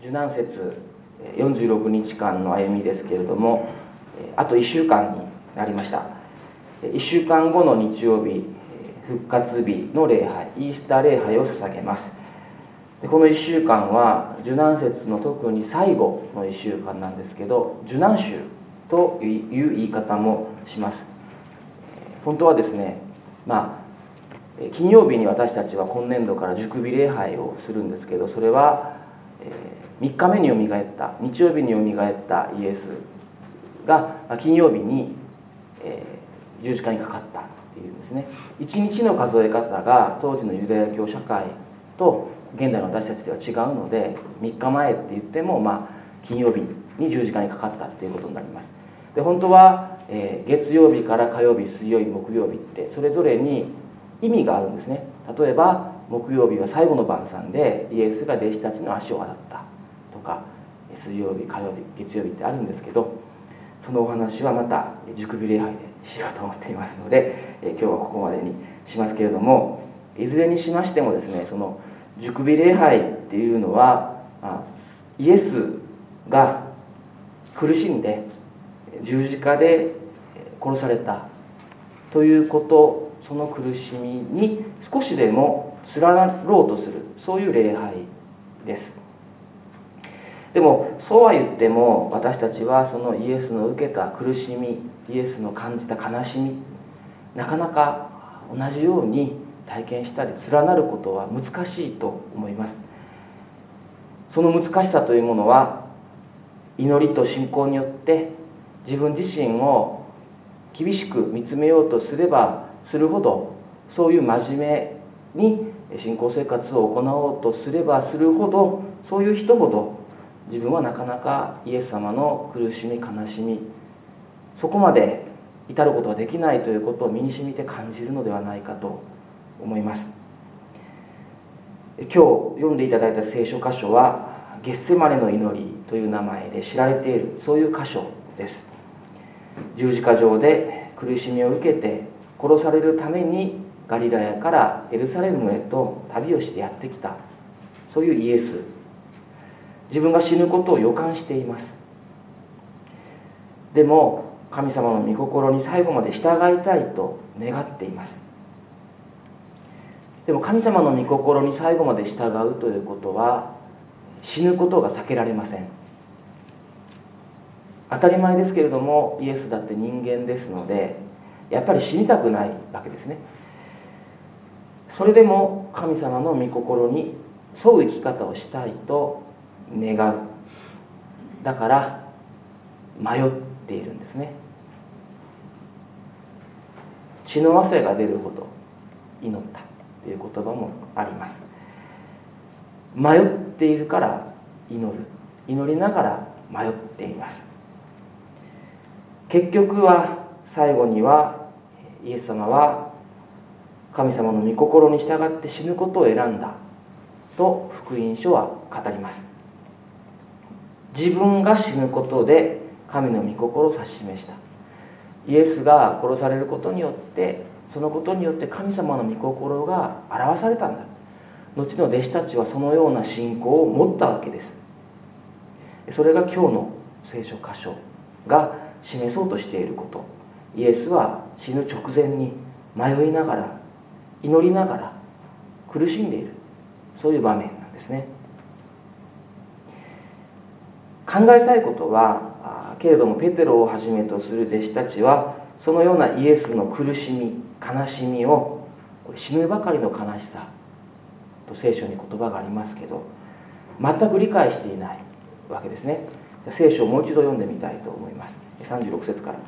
受難節46日間の歩みですけれども、あと1週間になりました。1週間後の日曜日、復活日の礼拝、イースター礼拝を捧げます。この1週間は受難節の特に最後の1週間なんですけど、受難週という言い方もします。本当はですね、金曜日に私たちは今年度から熟日礼拝をするんですけど、それは3日目によみがえった、日曜日によみがえったイエスが金曜日に十字架にかかったっていうんですね。一日の数え方が当時のユダヤ教社会と現代の私たちでは違うので、3日前って言っても金曜日に十字架にかかったっていうことになります。で、本当は月曜日から火曜日、水曜日、木曜日ってそれぞれに意味があるんですね。例えば木曜日は最後の晩餐でイエスが弟子たちの足を洗ったとか、水曜日、火曜日、月曜日ってあるんですけど、そのお話はまた熟日礼拝でしようと思っていますので、今日はここまでにしますけれども、いずれにしましてもですね、その熟日礼拝っていうのはイエスが苦しんで十字架で殺されたということ、その苦しみに少しでも連なろうとする、そういう礼拝です。でもそうは言っても、私たちはそのイエスの受けた苦しみ、イエスの感じた悲しみ、なかなか同じように体験したり連なることは難しいと思います。その難しさというものは、祈りと信仰によって自分自身を厳しく見つめようとすればするほど、そういう真面目に信仰生活を行おうとすればするほど、そういう人ほど自分はなかなかイエス様の苦しみ、悲しみ、そこまで至ることができないということを身に染みて感じるのではないかと思います。今日読んでいただいた聖書箇所はゲッセマネの祈りという名前で知られている、そういう箇所です。十字架上で苦しみを受けて殺されるためにガリラヤからエルサレムへと旅をしてやってきた、そういうイエス、自分が死ぬことを予感しています。でも神様の御心に最後まで従いたいと願っています。でも神様の御心に最後まで従うということは、死ぬことが避けられません。当たり前ですけれども、イエスだって人間ですので、やっぱり死にたくないわけですね。それでも神様の御心に沿う生き方をしたいと願う。だから迷っているんですね。血の汗が出るほど祈ったという言葉もあります。迷っているから祈る、祈りながら迷っています。結局は最後にはイエス様は神様の御心に従って死ぬことを選んだと福音書は語ります。自分が死ぬことで神の御心を指し示した。イエスが殺されることによって、そのことによって神様の御心が表されたんだ。後の弟子たちはそのような信仰を持ったわけです。それが今日の聖書箇所が示そうとしていること。イエスは死ぬ直前に迷いながら、祈りながら苦しんでいる、そういう場面なんですね。考えたいことは、けれどもペテロをはじめとする弟子たちはそのようなイエスの苦しみ、悲しみを、死ぬばかりの悲しさと聖書に言葉がありますけど、全く理解していないわけですね。聖書をもう一度読んでみたいと思います。36節から。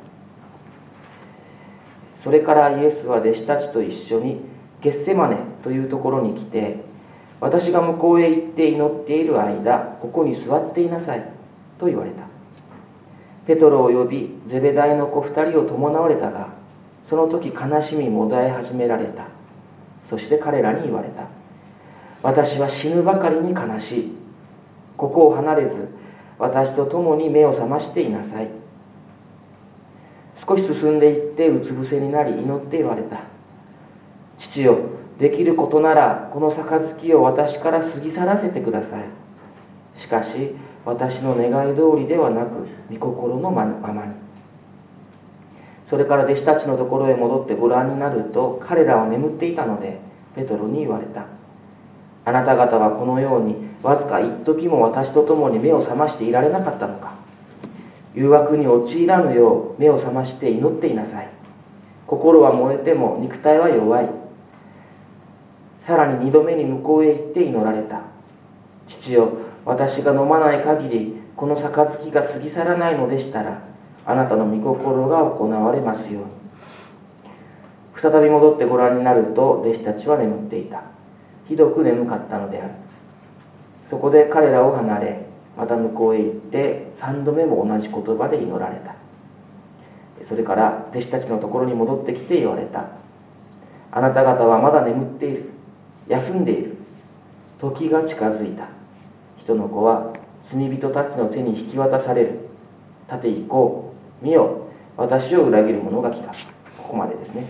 それからイエスは弟子たちと一緒にゲッセマネというところに来て、私が向こうへ行って祈っている間、ここに座っていなさいと言われた。ペトロを呼び、ゼベダイの子2人を伴われたが、その時悲しみもだえ始められた。そして彼らに言われた。私は死ぬばかりに悲しい。ここを離れず、私と共に目を覚ましていなさい。少し進んでいってうつ伏せになり祈って言われた。父よ、できることならこの杯を私から過ぎ去らせてください。しかし私の願い通りではなく御心のままに。それから弟子たちのところへ戻ってご覧になると、彼らは眠っていたのでペトロに言われた。あなた方はこのようにわずか一時も私と共に目を覚ましていられなかったのか。誘惑に陥らぬよう目を覚まして祈っていなさい。心は燃えても肉体は弱い。さらに2度目に向こうへ行って祈られた。父よ、私が飲まない限りこの杯が過ぎ去らないのでしたら、あなたの御心が行われますように。再び戻ってご覧になると、弟子たちは眠っていた。ひどく眠かったのである。そこで彼らを離れ、また向こうへ行って3度目も同じ言葉で祈られた。それから弟子たちのところに戻ってきて言われた。あなた方はまだ眠っている。休んでいる。時が近づいた。人の子は罪人たちの手に引き渡される。立て行こう。見よ、私を裏切る者が来た。ここまでですね。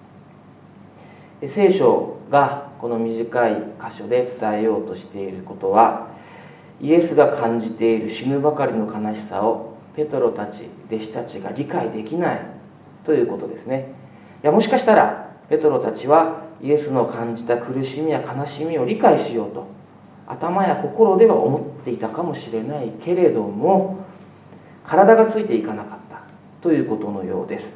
聖書がこの短い箇所で伝えようとしていることは、イエスが感じている死ぬばかりの悲しさをペトロたち、弟子たちが理解できないということですね。いや、もしかしたらペトロたちはイエスの感じた苦しみや悲しみを理解しようと頭や心では思っていたかもしれないけれども、体がついていかなかったということのようです。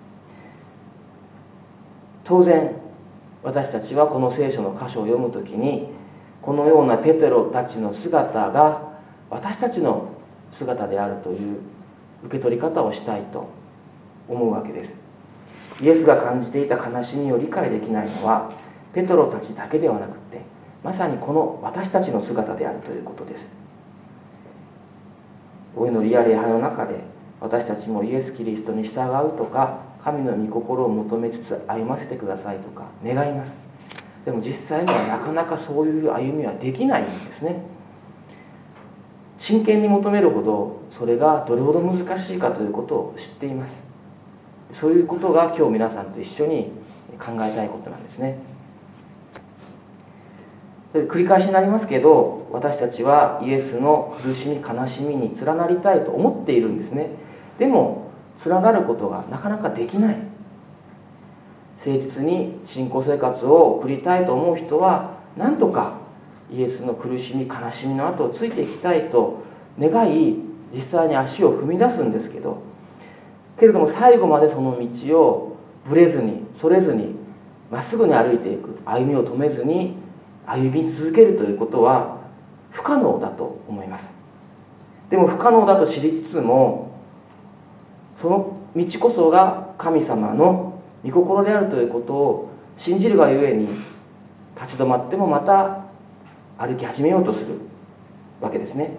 当然私たちはこの聖書の箇所を読むときに、このようなペテロたちの姿が私たちの姿であるという受け取り方をしたいと思うわけです。イエスが感じていた悲しみを理解できないのはペトロたちだけではなくて、まさにこの私たちの姿であるということです。お祈りや礼拝の中で私たちもイエス・キリストに従うとか、神の御心を求めつつ歩ませてくださいとか願います。でも実際にはなかなかそういう歩みはできないんですね。真剣に求めるほどそれがどれほど難しいかということを知っています。そういうことが今日皆さんと一緒に考えたいことなんですね。繰り返しになりますけど、私たちはイエスの苦しみ悲しみに連なりたいと思っているんですね。でも連なることがなかなかできない。誠実に信仰生活を送りたいと思う人は何とかイエスの苦しみ悲しみの後をついていきたいと願い、実際に足を踏み出すんですけど、けれども最後までその道をぶれずにそれずにまっすぐに歩いていく、歩みを止めずに歩み続けるということは不可能だと思います。でも不可能だと知りつつも、その道こそが神様の御心であるということを信じるがゆえに、立ち止まってもまた歩き始めようとするわけですね。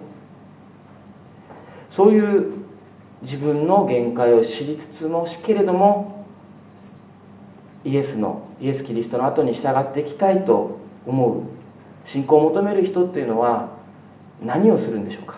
そういう自分の限界を知りつつもけれども、イエスキリストの後に従っていきたいと思う信仰を求める人っていうのは何をするんでしょうか。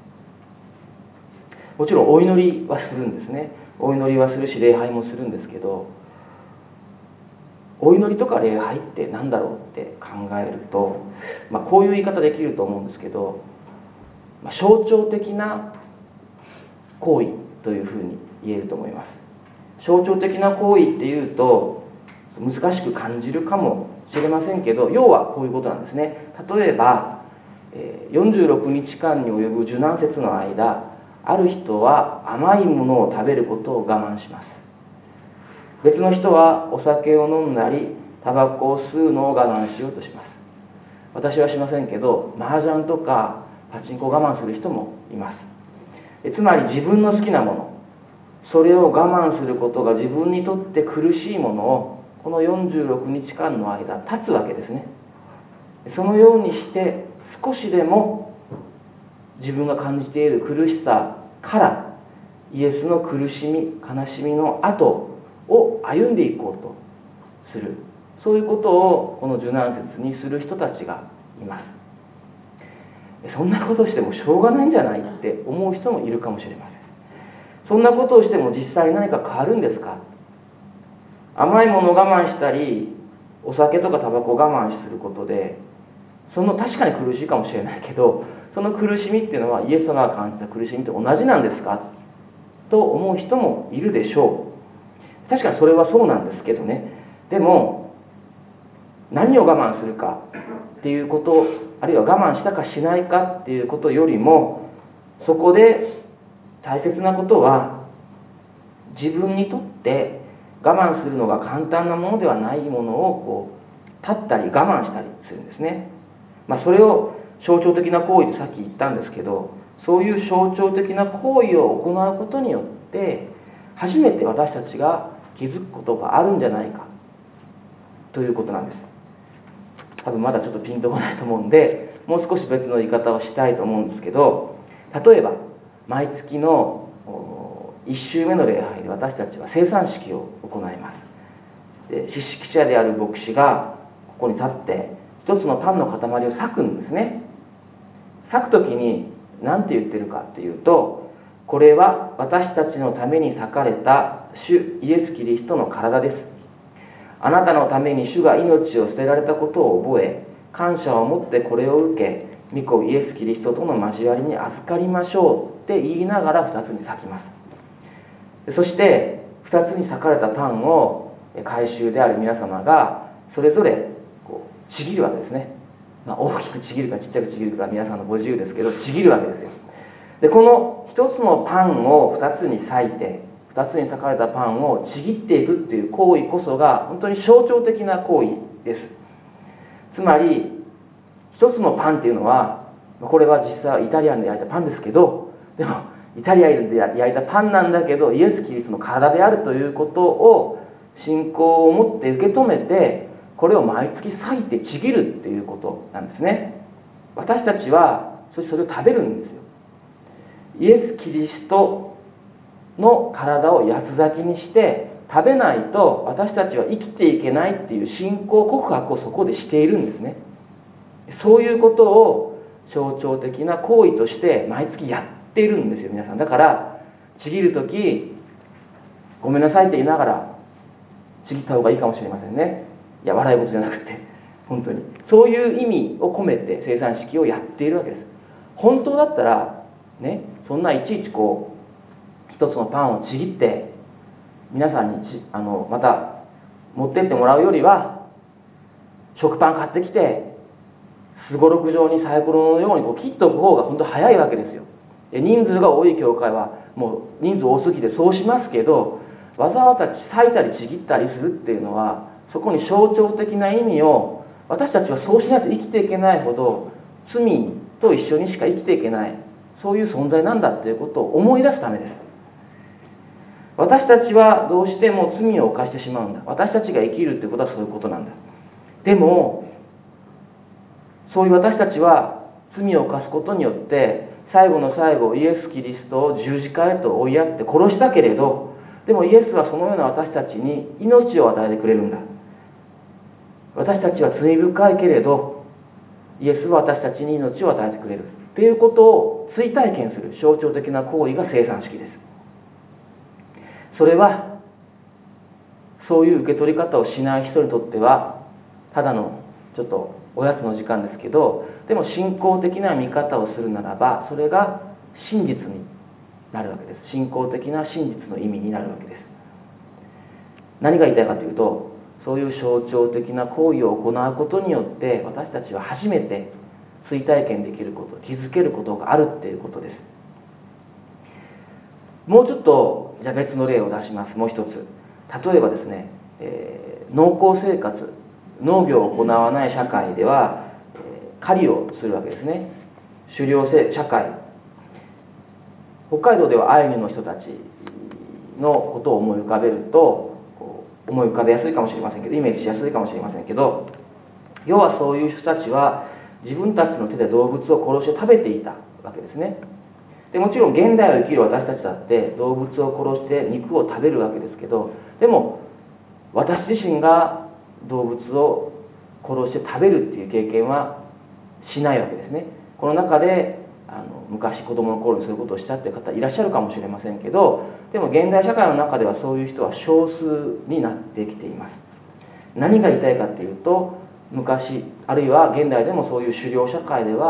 もちろんお祈りはするんですね。お祈りはするし礼拝もするんですけど、お祈りとか礼拝って何だろうって考えると、こういう言い方できると思うんですけど、象徴的な行為というふうに言えると思います。象徴的な行為っていうと難しく感じるかもしれませんけど、要はこういうことなんですね。例えば46日間に及ぶ受難節の間、ある人は甘いものを食べることを我慢します。別の人はお酒を飲んだりタバコを吸うのを我慢しようとします。私はしませんけど、麻雀とかパチンコを我慢する人もいます。つまり自分の好きなもの、それを我慢することが自分にとって苦しいものをこの46日間の間立つわけですね。そのようにして少しでも自分が感じている苦しさからイエスの苦しみ悲しみの後を歩んでいこうとする、そういうことをこの受難節にする人たちがいます。そんなことをしてもしょうがないんじゃないって思う人もいるかもしれません。そんなことをしても実際何か変わるんですか。甘いものを我慢したりお酒とかタバコを我慢することで、確かに苦しいかもしれないけど、 その苦しみっていうのはイエス様が感じた苦しみと同じなんですかと思う人もいるでしょう。確かにそれはそうなんですけどね。でも何を我慢するかっていうこと、あるいは我慢したかしないかっていうことよりも、そこで大切なことは、自分にとって我慢するのが簡単なものではないものを立ったり我慢したりするんですね。それを象徴的な行為とさっき言ったんですけど、そういう象徴的な行為を行うことによって初めて私たちが気づくことがあるんじゃないかということなんです。多分まだちょっとピンとこないと思うんで、もう少し別の言い方をしたいと思うんですけど、例えば毎月の1週目の礼拝で私たちは生産式を行います。で、司式者である牧師がここに立って一つのパンの塊を裂くんですね。裂く時に何て言ってるかっていうと、これは私たちのために裂かれた主イエス・キリストの体です。あなたのために主が命を捨てられたことを覚え、感謝を持ってこれを受け、御子イエス・キリストとの交わりに預かりましょうって言いながら2つに裂きます。そして2つに裂かれたパンを改宗である皆様がそれぞれちぎるわけですね。大きくちぎるかちっちゃくちぎるか皆さんのご自由ですけど、ちぎるわけですよ。で、この一つのパンを2つに裂いて、2つに裂かれたパンをちぎっていくっていう行為こそが本当に象徴的な行為です。つまり一つのパンっていうのは、これは実際はイタリアンで焼いたパンですけど、でもイタリアンで焼いたパンなんだけどイエス・キリストの体であるということを信仰を持って受け止めて、これを毎月裂いてちぎるっていうことなんですね。私たちはそれを食べるんですよ。イエス・キリストの体を八つ裂きにして食べないと私たちは生きていけないっていう信仰告白をそこでしているんですね。そういうことを象徴的な行為として毎月やっているんですよ、皆さん。だからちぎるときごめんなさいって言いながらちぎった方がいいかもしれませんね。いや、笑い事じゃなくて本当にそういう意味を込めて生産式をやっているわけです。本当だったらね、そんないちいち一つのパンをちぎって皆さんにまた持ってってもらうよりは、食パン買ってきてすごろく状にサイコロのように切っておく方が本当早いわけですよ。で、人数が多い教会はもう人数多すぎてそうしますけど、わざわざ裂いたりちぎったりするっていうのは、そこに象徴的な意味を、私たちはそうしないと生きていけないほど罪と一緒にしか生きていけない、そういう存在なんだっていうことを思い出すためです。私たちはどうしても罪を犯してしまうんだ。私たちが生きるってことはそういうことなんだ。でもそういう私たちは罪を犯すことによって最後の最後イエス・キリストを十字架へと追いやって殺したけれど、でもイエスはそのような私たちに命を与えてくれるんだ。私たちは罪深いけれどイエスは私たちに命を与えてくれるっていうことを追体験する象徴的な行為が生産式です。それはそういう受け取り方をしない人にとってはただのちょっとおやつの時間ですけど、でも信仰的な見方をするならばそれが真実になるわけです。信仰的な真実の意味になるわけです。何が言いたいかというと、そういう象徴的な行為を行うことによって私たちは初めて追体験できること、気づけることがあるっていうことです。もうちょっとじゃあ別の例を出します。もう一つ、例えばですね、農耕生活、農業を行わない社会では狩りをするわけですね。狩猟社会、北海道ではアイヌの人たちのことを思い浮かべると思い浮かべやすいかもしれませんけど、イメージしやすいかもしれませんけど、要はそういう人たちは自分たちの手で動物を殺して食べていたわけですね。でもちろん現代を生きる私たちだって動物を殺して肉を食べるわけですけど、でも私自身が動物を殺して食べるっていう経験はしないわけですね。この中で昔子供の頃にそういうことをしたっていう方いらっしゃるかもしれませんけど、でも現代社会の中ではそういう人は少数になってきています。何が言いたいかっていうと、昔あるいは現代でもそういう狩猟社会では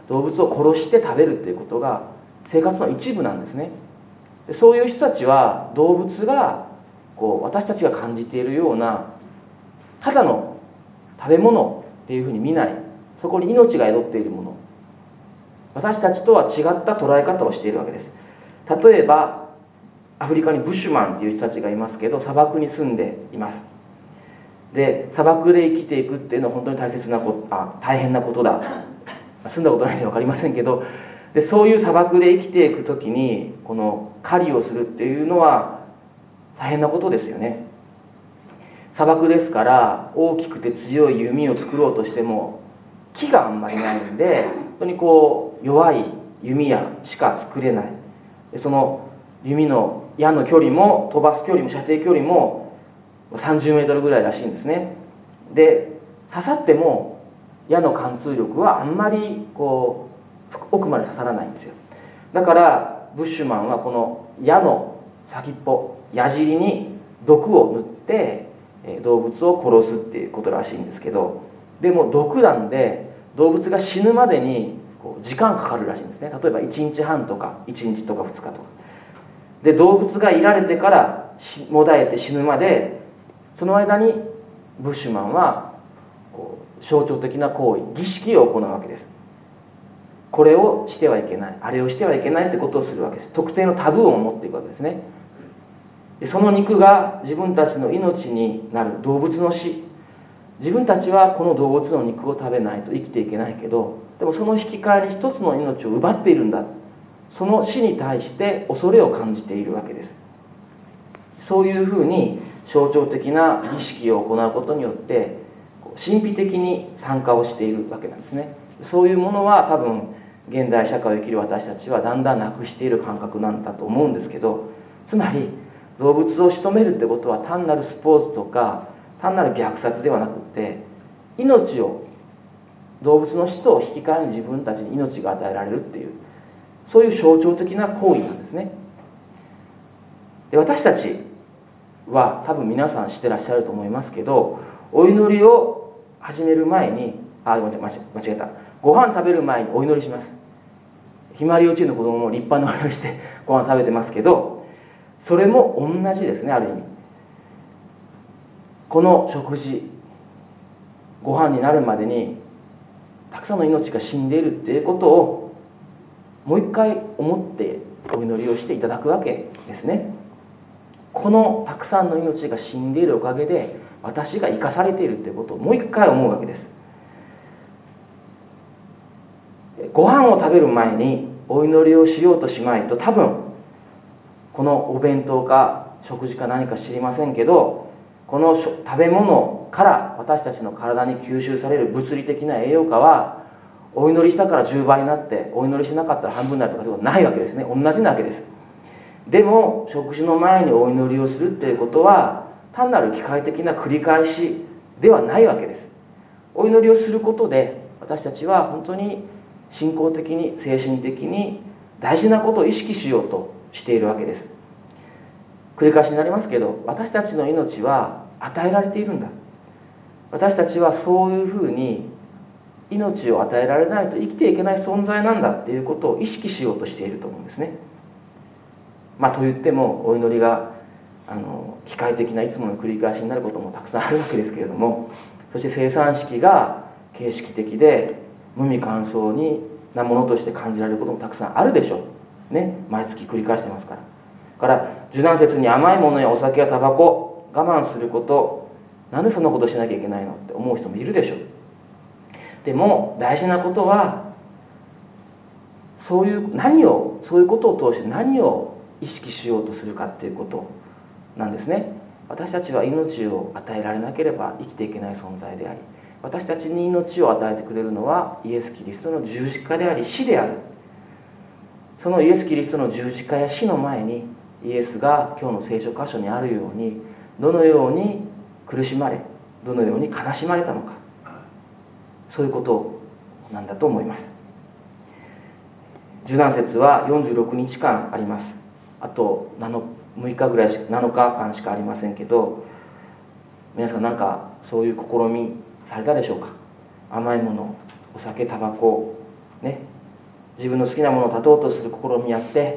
動物を殺して食べるっていうことが生活の一部なんですね。でそういう人たちは動物が私たちが感じているようなただの食べ物っていうふうに見ない、そこに命が宿っているもの、私たちとは違った捉え方をしているわけです。例えばアフリカにブッシュマンっていう人たちがいますけど、砂漠に住んでいます。で砂漠で生きていくっていうのは本当に大変なことだ。住んだことないんで分かりませんけど、でそういう砂漠で生きていく時にこの狩りをするっていうのは大変なことですよね。砂漠ですから大きくて強い弓を作ろうとしても木があんまりないんで、本当に弱い弓矢しか作れない。でその弓の矢の距離も飛ばす距離も射程距離も30メートルぐらいらしいんですね。で刺さっても矢の貫通力はあんまり奥まで刺さらないんですよ。だからブッシュマンはこの矢の先っぽ、矢尻に毒を塗って動物を殺すっていうことらしいんですけど、でも毒なんで動物が死ぬまでに時間かかるらしいんですね。例えば1日半とか1日とか2日とかで、動物がいられてからもだえて死ぬまで、その間にブッシュマンは象徴的な行為、儀式を行うわけです。これをしてはいけない、あれをしてはいけないってことをするわけです。特定のタブーを持っていくわけですね。でその肉が自分たちの命になる動物の死、自分たちはこの動物の肉を食べないと生きていけないけど、でもその引き換えに一つの命を奪っているんだ、その死に対して恐れを感じているわけです。そういうふうに象徴的な儀式を行うことによって神秘的に参加をしているわけなんですね。そういうものは多分現代社会を生きる私たちはだんだんなくしている感覚なんだと思うんですけど、つまり動物を仕留めるってことは単なるスポーツとか単なる虐殺ではなくて、命を、動物の死と引き換えに自分たちに命が与えられるっていう、そういう象徴的な行為なんですね。で私たちは多分皆さん知ってらっしゃると思いますけど、お祈りを始める前に間違えた、ご飯食べる前にお祈りします。ひまわり幼稚園の子供も立派なお祈りしてご飯食べてますけど、それも同じですね。ある意味この食事、ご飯になるまでにたくさんの命が死んでいるっていうことをもう一回思ってお祈りをしていただくわけですね。このたくさんの命が死んでいるおかげで私が生かされているということをもう一回思うわけです。ご飯を食べる前にお祈りをしようとしまいと、多分このお弁当か食事か何か知りませんけど、この食べ物から私たちの体に吸収される物理的な栄養価はお祈りしたから10倍になってお祈りしなかったら半分になるとかそういうことないわけですね。同じなわけです。でも食事の前にお祈りをするっていうことは単なる機械的な繰り返しではないわけです。お祈りをすることで私たちは本当に信仰的に精神的に大事なことを意識しようとしているわけです。繰り返しになりますけど、私たちの命は与えられているんだ、私たちはそういうふうに命を与えられないと生きていけない存在なんだっていうことを意識しようとしていると思うんですね。と言ってもお祈りが機械的ないつもの繰り返しになることもたくさんあるわけですけれども、そして生産式が形式的で無味乾燥なものとして感じられることもたくさんあるでしょうね。毎月繰り返してますから。受難節に甘いものやお酒やタバコ我慢すること、なんでそんなことしなきゃいけないのって思う人もいるでしょう。でも大事なことはそういうことを通して何を意識しようとするかっていうことなんですね。私たちは命を与えられなければ生きていけない存在であり、私たちに命を与えてくれるのはイエス・キリストの十字架であり死である。そのイエス・キリストの十字架や死の前にイエスが今日の聖書箇所にあるようにどのように苦しまれ、どのように悲しまれたのか、そういうことなんだと思います。受難節は46日間あります。あと7日間しかありませんけど、皆さん何かそういう試みされたでしょうか。甘いもの、お酒、タバコね、 自分の好きなものを断とうとする試みやって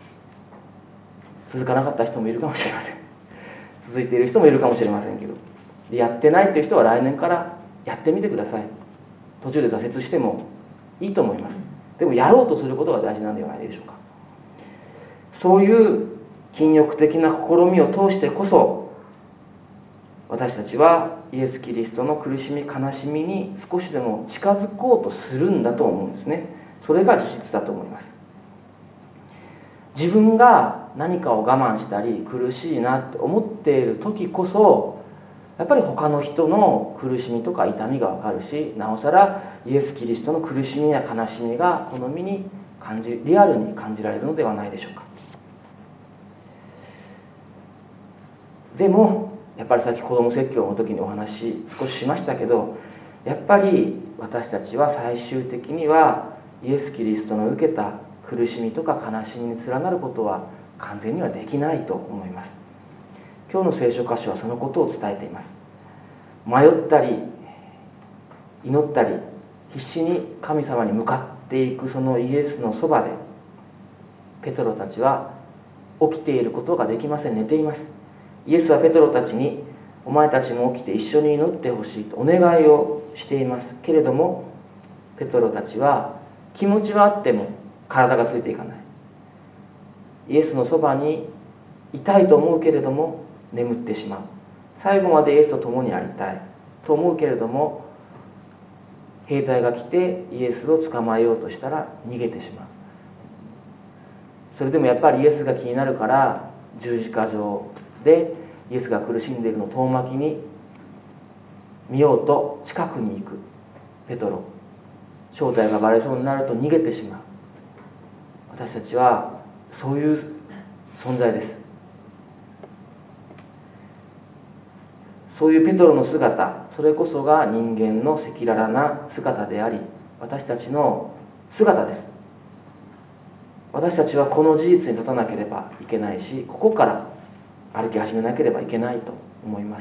続かなかった人もいるかもしれません。続いている人もいるかもしれませんけど、やってないという人は来年からやってみてください。途中で挫折してもいいと思います。でもやろうとすることが大事なんではないでしょうか。そういう禁欲的な試みを通してこそ、私たちはイエス・キリストの苦しみ悲しみに少しでも近づこうとするんだと思うんですね。それが事実だと思います。自分が何かを我慢したり苦しいなって思っている時こそ、やっぱり他の人の苦しみとか痛みが分かるし、なおさらイエス・キリストの苦しみや悲しみがこの身にリアルに感じられるのではないでしょうか。でもやっぱりさっき子ども説教の時にお話少ししましたけど、やっぱり私たちは最終的にはイエス・キリストの受けた苦しみとか悲しみに連なることは完全にはできないと思います。今日の聖書箇所はそのことを伝えています。迷ったり祈ったり必死に神様に向かっていくそのイエスのそばで、ペトロたちは起きていることができません。寝ています。イエスはペトロたちに、お前たちも起きて一緒に祈ってほしいとお願いをしていますけれども、ペトロたちは気持ちはあっても体がついていかない。イエスのそばにいたいと思うけれども眠ってしまう。最後までイエスと共にありたいと思うけれども、兵隊が来てイエスを捕まえようとしたら逃げてしまう。それでもやっぱりイエスが気になるから十字架上でイエスが苦しんでいるのを遠巻きに見ようと近くに行くペトロ、正体がバレそうになると逃げてしまう。私たちはそういう存在です。そういうペトロの姿、それこそが人間の赤裸々な姿であり、私たちの姿です。私たちはこの事実に立たなければいけないし、ここから歩き始めなければいけないと思います。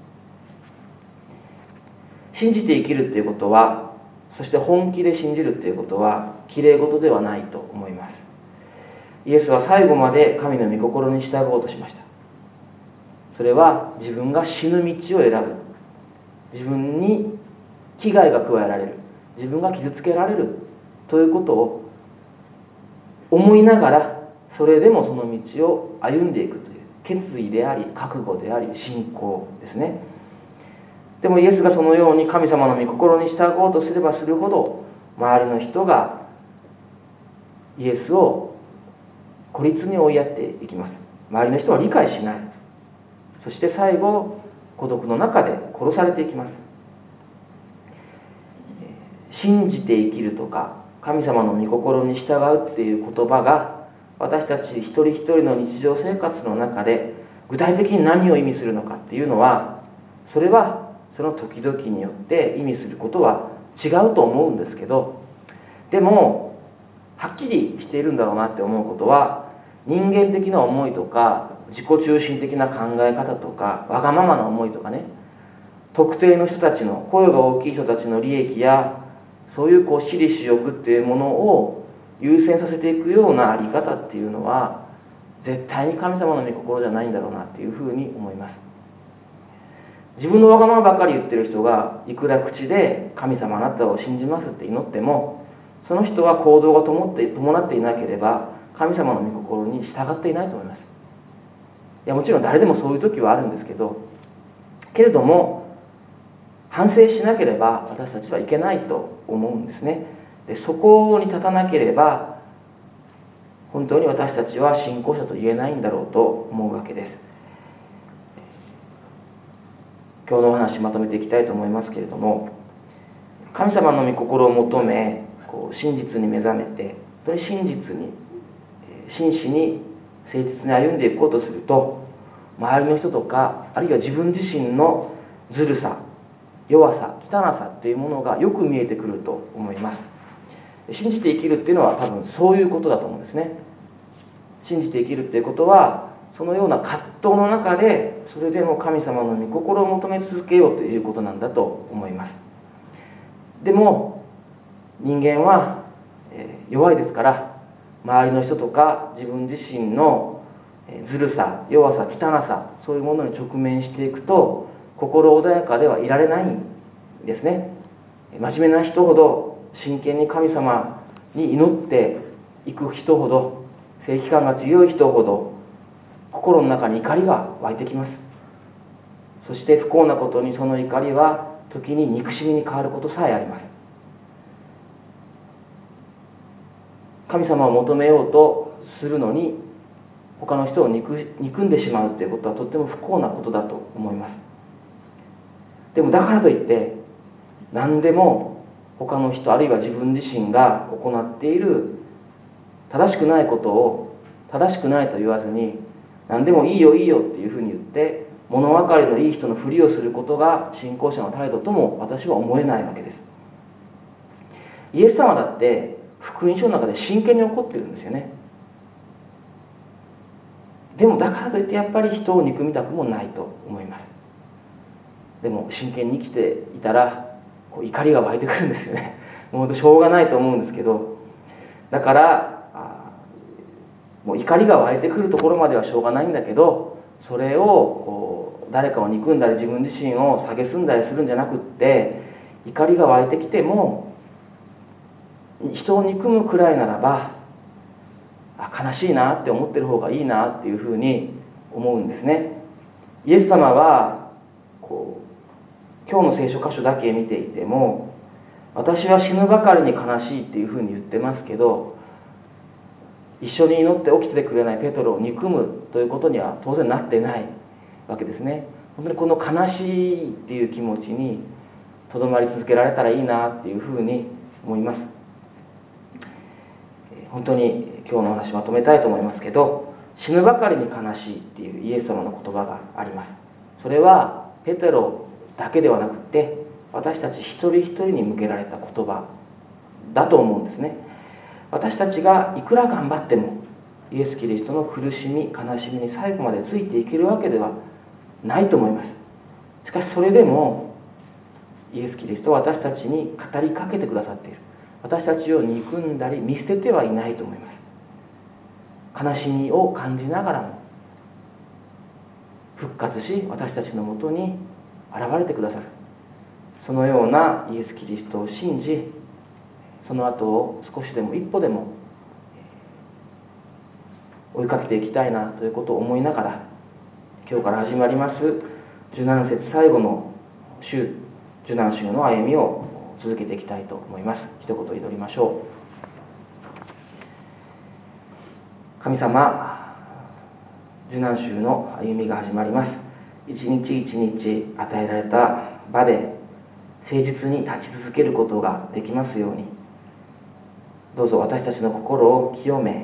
信じて生きるということは、そして本気で信じるということはきれい事ではないと思います。イエスは最後まで神の御心に従おうとしました。それは自分が死ぬ道を選ぶ、自分に危害が加えられる、自分が傷つけられるということを思いながら、それでもその道を歩んでいくという決意であり覚悟であり信仰ですね。でもイエスがそのように神様の御心に従おうとすればするほど、周りの人がイエスを孤立に追いやっていきます。周りの人は理解しない。そして最後孤独の中で殺されていきます。信じて生きるとか神様の御心に従うっていう言葉が私たち一人一人の日常生活の中で具体的に何を意味するのかっていうのは、それはその時々によって意味することは違うと思うんですけど、でもはっきりしているんだろうなって思うことは、人間的な思いとか自己中心的な考え方とかわがままな思いとかね、特定の人たちの声が大きい人たちの利益やそういう私利私欲っていうものを優先させていくようなあり方っていうのは絶対に神様の御心じゃないんだろうなっていうふうに思います。自分のわがままばかり言ってる人がいくら口で神様あなたを信じますって祈っても、その人は行動が伴っていなければ神様の御心に従っていないと思います。いやもちろん誰でもそういう時はあるんですけど、けれども反省しなければ私たちはいけないと思うんですね。でそこに立たなければ本当に私たちは信仰者と言えないんだろうと思うわけです。今日のお話まとめていきたいと思いますけれども、神様の御心を求め真実に目覚めて、本当に真実に真摯に誠実に歩んでいこうとすると、周りの人とかあるいは自分自身のずるさ、弱さ、汚さというものがよく見えてくると思います。信じて生きるっていうのは多分そういうことだと思うんですね。信じて生きるっていうことはそのような葛藤の中でそれでも神様の御心を求め続けようということなんだと思います。でも人間は弱いですから、周りの人とか自分自身のずるさ、弱さ、汚さ、そういうものに直面していくと、心穏やかではいられないんですね。真面目な人ほど、真剣に神様に祈っていく人ほど、正義感が強い人ほど、心の中に怒りが湧いてきます。そして不幸なことに、その怒りは時に憎しみに変わることさえあります。神様を求めようとするのに、他の人を憎んでしまうということはとっても不幸なことだと思います。でもだからといって何でも他の人、あるいは自分自身が行っている正しくないことを正しくないと言わずに、何でもいいよいいよっていうふうに言って物分かりのいい人のふりをすることが信仰者の態度とも私は思えないわけです。イエス様だって福音書の中で真剣に怒ってるんですよね。でもだからといってやっぱり人を憎みたくもないと思います。でも真剣に生きていたら怒りが湧いてくるんですよね。もうしょうがないと思うんですけど、だからもう怒りが湧いてくるところまではしょうがないんだけど、それを誰かを憎んだり自分自身を蔑んだりするんじゃなくって、怒りが湧いてきても人を憎むくらいならば悲しいなって思ってる方がいいなっていうふうに思うんですね。イエス様は今日の聖書箇所だけ見ていても、私は死ぬばかりに悲しいっていうふうに言ってますけど、一緒に祈って起きてくれないペトロを憎むということには当然なってないわけですね。本当にこの悲しいっていう気持ちにとどまり続けられたらいいなっていうふうに思います。本当に今日の話まとめたいと思いますけど、死ぬばかりに悲しいっていうイエス様の言葉があります。それはペテロだけではなくて、私たち一人一人に向けられた言葉だと思うんですね。私たちがいくら頑張ってもイエス・キリストの苦しみ悲しみに最後までついていけるわけではないと思います。しかしそれでもイエス・キリストは私たちに語りかけてくださっている。私たちを憎んだり見捨ててはいないと思います。悲しみを感じながらも復活し、私たちのもとに現れてくださる。そのようなイエス・キリストを信じ、その後を少しでも一歩でも追いかけていきたいなということを思いながら、今日から始まります受難節最後の週、受難週の歩みを続けていきたいと思います。一言祈りましょう。神様、受難週の歩みが始まります。一日一日与えられた場で誠実に立ち続けることができますように、どうぞ私たちの心を清め、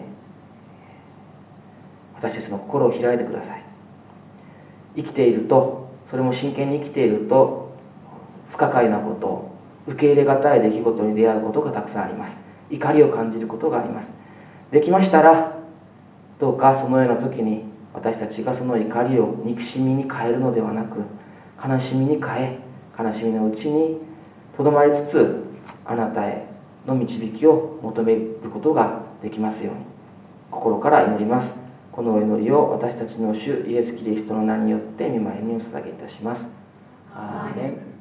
私たちの心を開いてください。生きていると、それも真剣に生きていると、不可解なこと、受け入れがたい出来事に出会うことがたくさんあります。怒りを感じることがあります。できましたら、どうかそのような時に私たちがその怒りを憎しみに変えるのではなく、悲しみに変え、悲しみのうちにとどまりつつ、あなたへの導きを求めることができますように、心から祈ります。このお祈りを私たちの主イエス・キリストの名によって御前にお捧げいたします。アーメン。